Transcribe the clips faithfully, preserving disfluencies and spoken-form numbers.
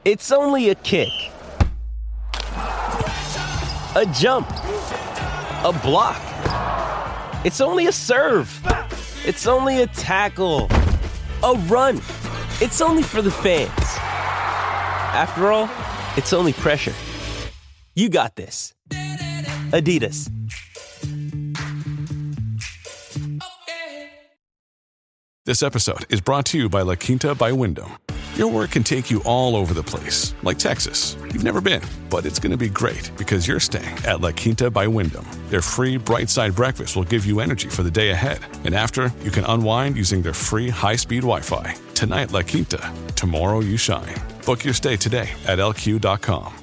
It's only a kick, a jump, a block. It's only a serve. It's only a tackle, a run. It's only for the fans. After all, it's only pressure. You got this. Adidas. This episode is brought to you by La Quinta by Wyndham. Your work can take you all over the place, like Texas. You've never been, but it's going to be great because you're staying at La Quinta by Wyndham. Their free Bright Side breakfast will give you energy for the day ahead. And after, you can unwind using their free high-speed Wi-Fi. Tonight, La Quinta. Tomorrow, you shine. Book your stay today at L Q dot com.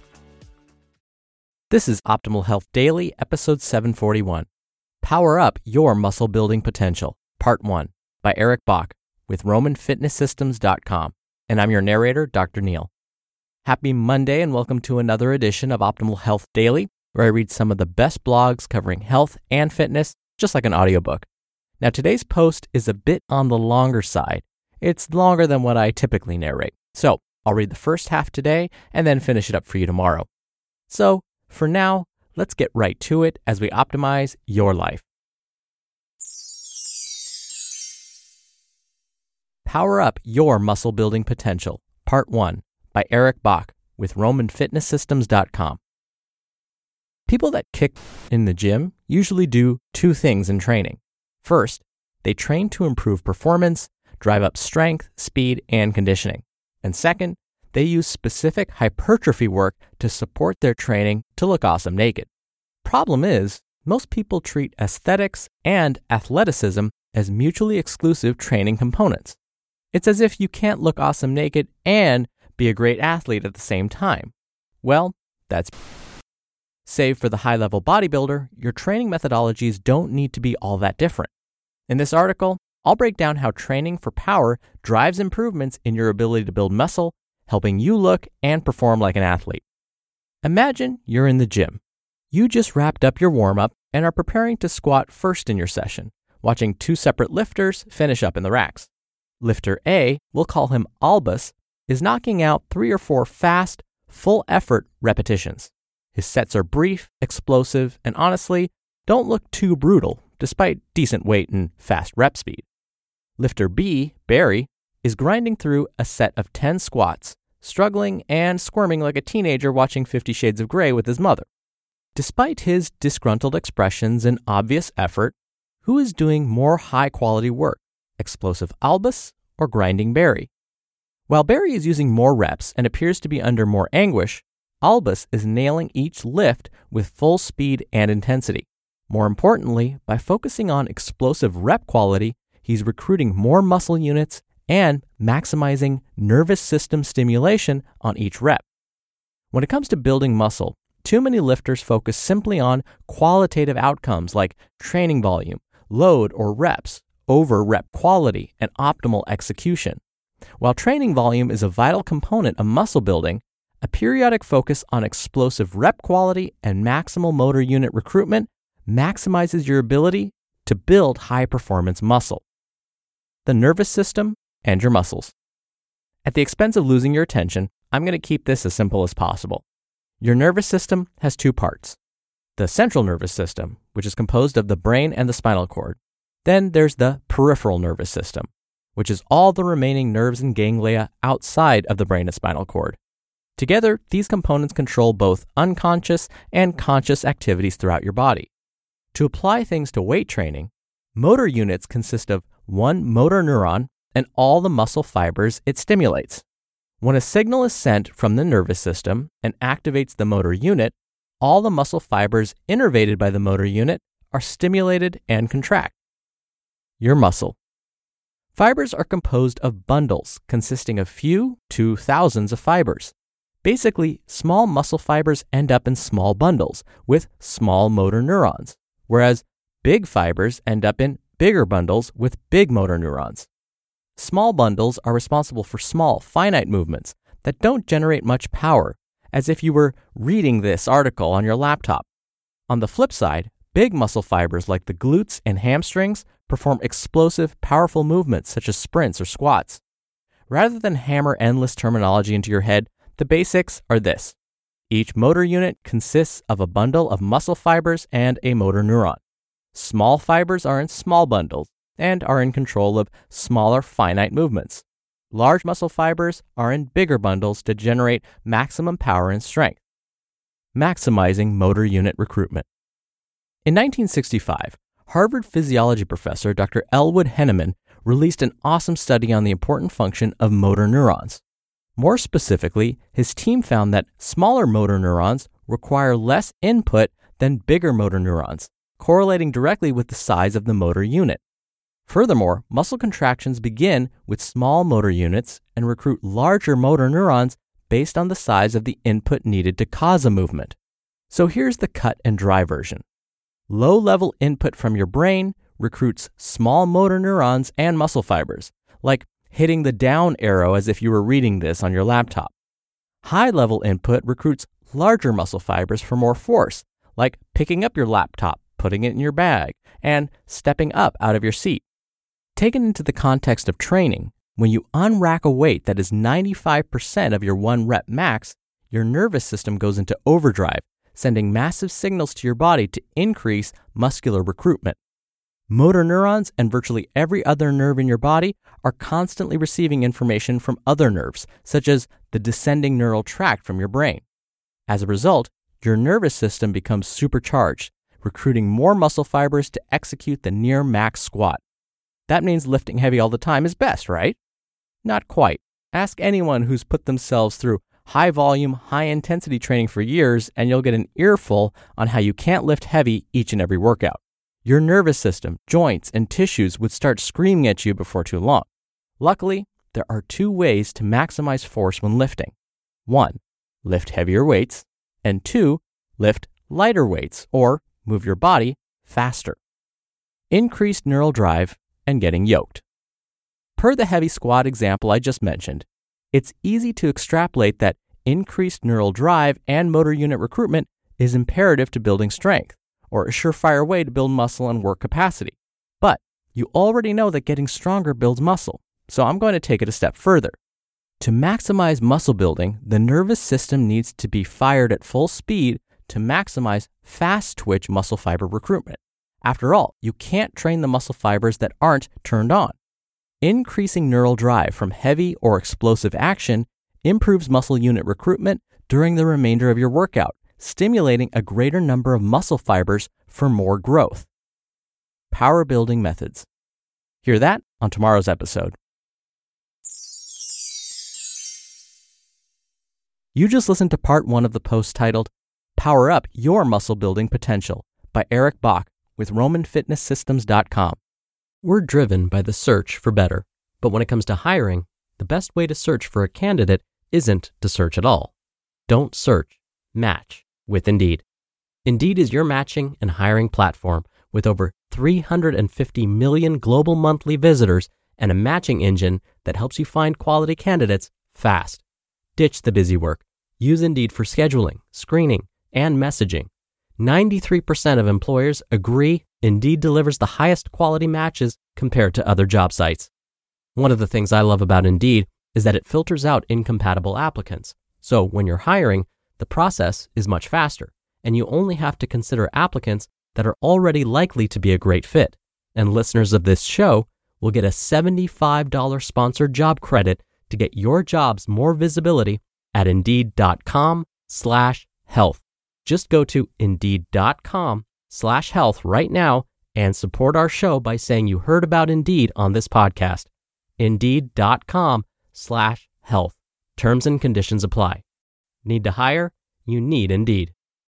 This is Optimal Health Daily, episode seven forty-one. Power Up Your Muscle Building Potential, Part one, by Eric Bach with Roman Fitness Systems dot com. And I'm your narrator, Doctor Neil. Happy Monday and welcome to another edition of Optimal Health Daily, where I read some of the best blogs covering health and fitness, just like an audiobook. Now, today's post is a bit on the longer side. It's longer than what I typically narrate. So I'll read the first half today and then finish it up for you tomorrow. So for now, let's get right to it as we optimize your life. Power Up Your Muscle Building Potential, Part one, by Eric Bach with Roman Fitness Systems dot com. People that kick in the gym usually do two things in training. First, they train to improve performance, drive up strength, speed, and conditioning. And second, they use specific hypertrophy work to support their training to look awesome naked. Problem is, most people treat aesthetics and athleticism as mutually exclusive training components. It's as if you can't look awesome naked and be a great athlete at the same time. Well, that's save for the high-level bodybuilder, your training methodologies don't need to be all that different. In this article, I'll break down how training for power drives improvements in your ability to build muscle, helping you look and perform like an athlete. Imagine you're in the gym. You just wrapped up your warm-up and are preparing to squat first in your session, watching two separate lifters finish up in the racks. Lifter A, we'll call him Albus, is knocking out three or four fast, full-effort repetitions. His sets are brief, explosive, and honestly, don't look too brutal, despite decent weight and fast rep speed. Lifter B, Barry, is grinding through a set of ten squats, struggling and squirming like a teenager watching Fifty Shades of Grey with his mother. Despite his disgruntled expressions and obvious effort, who is doing more high-quality work? Explosive Albus or grinding Barry? While Barry is using more reps and appears to be under more anguish, Albus is nailing each lift with full speed and intensity. More importantly, by focusing on explosive rep quality, he's recruiting more muscle units and maximizing nervous system stimulation on each rep. When it comes to building muscle, too many lifters focus simply on qualitative outcomes like training volume, load or reps, over rep quality, and optimal execution. While training volume is a vital component of muscle building, a periodic focus on explosive rep quality and maximal motor unit recruitment maximizes your ability to build high-performance muscle. The nervous system and your muscles. At the expense of losing your attention, I'm going to keep this as simple as possible. Your nervous system has two parts. The central nervous system, which is composed of the brain and the spinal cord. Then there's the peripheral nervous system, which is all the remaining nerves and ganglia outside of the brain and spinal cord. Together, these components control both unconscious and conscious activities throughout your body. To apply things to weight training, motor units consist of one motor neuron and all the muscle fibers it stimulates. When a signal is sent from the nervous system and activates the motor unit, all the muscle fibers innervated by the motor unit are stimulated and contract. Your muscle. Fibers are composed of bundles consisting of few to thousands of fibers. Basically, small muscle fibers end up in small bundles with small motor neurons, whereas big fibers end up in bigger bundles with big motor neurons. Small bundles are responsible for small, finite movements that don't generate much power, as if you were reading this article on your laptop. On the flip side, big muscle fibers like the glutes and hamstrings perform explosive, powerful movements such as sprints or squats. Rather than hammer endless terminology into your head, The basics are this. Each motor unit consists of a bundle of muscle fibers and a motor neuron. Small fibers are in small bundles and are in control of smaller finite movements. Large muscle fibers are in bigger bundles to generate maximum power and strength. Maximizing motor unit recruitment. In nineteen sixty-five, Harvard physiology professor Doctor Elwood Henneman released an awesome study on the important function of motor neurons. More specifically, his team found that smaller motor neurons require less input than bigger motor neurons, correlating directly with the size of the motor unit. Furthermore, muscle contractions begin with small motor units and recruit larger motor neurons based on the size of the input needed to cause a movement. So here's the cut and dry version. Low-level input from your brain recruits small motor neurons and muscle fibers, like hitting the down arrow as if you were reading this on your laptop. High-level input recruits larger muscle fibers for more force, like picking up your laptop, putting it in your bag, and stepping up out of your seat. Taken into the context of training, when you unrack a weight that is ninety-five percent of your one rep max, your nervous system goes into overdrive, sending massive signals to your body to increase muscular recruitment. Motor neurons and virtually every other nerve in your body are constantly receiving information from other nerves, such as the descending neural tract from your brain. As a result, your nervous system becomes supercharged, recruiting more muscle fibers to execute the near max squat. That means lifting heavy all the time is best, right? Not quite. Ask anyone who's put themselves through high-volume, high-intensity training for years, and you'll get an earful on how you can't lift heavy each and every workout. Your nervous system, joints, and tissues would start screaming at you before too long. Luckily, there are two ways to maximize force when lifting. One, lift heavier weights, and two, lift lighter weights, or move your body faster. Increased neural drive and getting yoked. Per the heavy squat example I just mentioned, it's easy to extrapolate that increased neural drive and motor unit recruitment is imperative to building strength, or a surefire way to build muscle and work capacity. But you already know that getting stronger builds muscle, so I'm going to take it a step further. To maximize muscle building, the nervous system needs to be fired at full speed to maximize fast twitch muscle fiber recruitment. After all, you can't train the muscle fibers that aren't turned on. Increasing neural drive from heavy or explosive action improves muscle unit recruitment during the remainder of your workout, stimulating a greater number of muscle fibers for more growth. Power building methods. Hear that on tomorrow's episode. You just listened to part one of the post titled Power Up Your Muscle Building Potential by Eric Bach with Roman Fitness Systems dot com. We're driven by the search for better, but when it comes to hiring, the best way to search for a candidate isn't to search at all. Don't search, match with Indeed. Indeed is your matching and hiring platform with over three hundred fifty million global monthly visitors and a matching engine that helps you find quality candidates fast. Ditch the busy work. Use Indeed for scheduling, screening, and messaging. ninety-three percent of employers agree Indeed delivers the highest quality matches compared to other job sites. One of the things I love about Indeed is that it filters out incompatible applicants. So when you're hiring, the process is much faster, and you only have to consider applicants that are already likely to be a great fit. And listeners of this show will get a seventy-five dollars sponsored job credit to get your jobs more visibility at Indeed.com slash health. Just go to Indeed.com slash health right now and support our show by saying you heard about Indeed on this podcast. Indeed.com slash health. Terms and conditions apply. Need to hire? You need Indeed.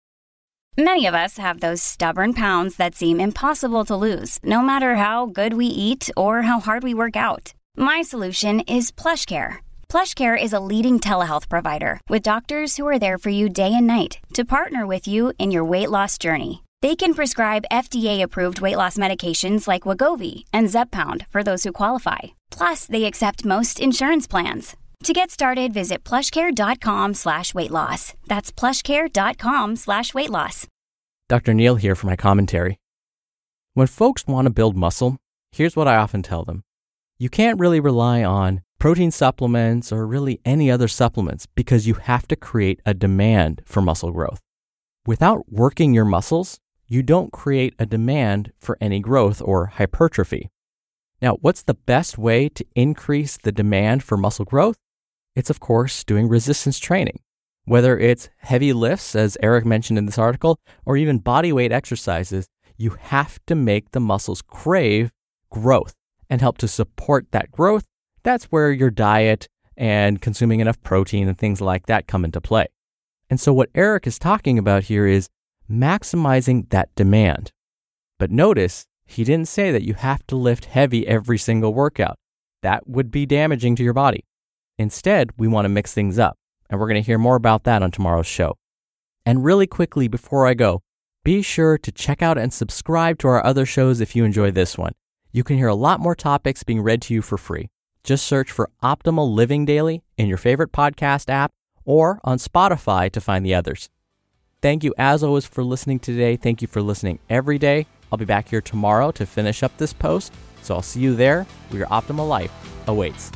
Many of us have those stubborn pounds that seem impossible to lose, no matter how good we eat or how hard we work out. My solution is PlushCare. PlushCare is a leading telehealth provider with doctors who are there for you day and night to partner with you in your weight loss journey. They can prescribe F D A-approved weight loss medications like Wegovy and Zepbound for those who qualify. Plus, they accept most insurance plans. To get started, visit plushcare.com slash weight loss. That's plushcare.com slash weight loss. Doctor Neal here for my commentary. When folks want to build muscle, here's what I often tell them. You can't really rely on protein supplements, or really any other supplements, because you have to create a demand for muscle growth. Without working your muscles, you don't create a demand for any growth or hypertrophy. Now, what's the best way to increase the demand for muscle growth? It's, of course, doing resistance training. Whether it's heavy lifts, as Eric mentioned in this article, or even body weight exercises, you have to make the muscles crave growth and help to support that growth. That's where your diet and consuming enough protein and things like that come into play. And so what Eric is talking about here is maximizing that demand. But notice, he didn't say that you have to lift heavy every single workout. That would be damaging to your body. Instead, we want to mix things up, and we're going to hear more about that on tomorrow's show. And really quickly before I go, be sure to check out and subscribe to our other shows if you enjoy this one. You can hear a lot more topics being read to you for free. Just search for Optimal Living Daily in your favorite podcast app or on Spotify to find the others. Thank you as always for listening today. Thank you for listening every day. I'll be back here tomorrow to finish up this post, so I'll see you there where your optimal life awaits.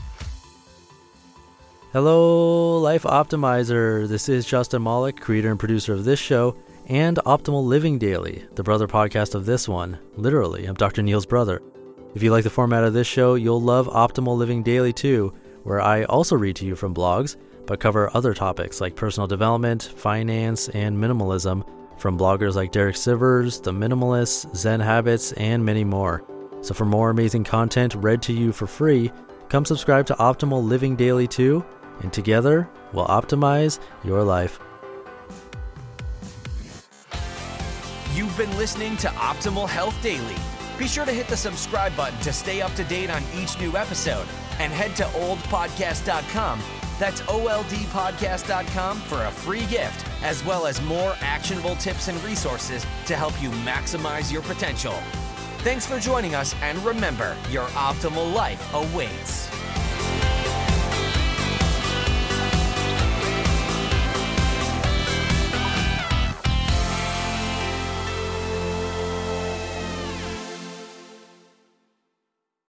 Hello, Life Optimizer. This is Justin Malik, creator and producer of this show and Optimal Living Daily, the brother podcast of this one. Literally, I'm Doctor Neil's brother. If you like the format of this show, you'll love Optimal Living Daily too, where I also read to you from blogs, but cover other topics like personal development, finance, and minimalism from bloggers like Derek Sivers, The Minimalists, Zen Habits, and many more. So for more amazing content read to you for free, come subscribe to Optimal Living Daily too, and together we'll optimize your life. You've been listening to Optimal Health Daily. Be sure to hit the subscribe button to stay up to date on each new episode, and head to old podcast dot com. That's O L D podcast dot com for a free gift, as well as more actionable tips and resources to help you maximize your potential. Thanks for joining us, and remember, your optimal life awaits.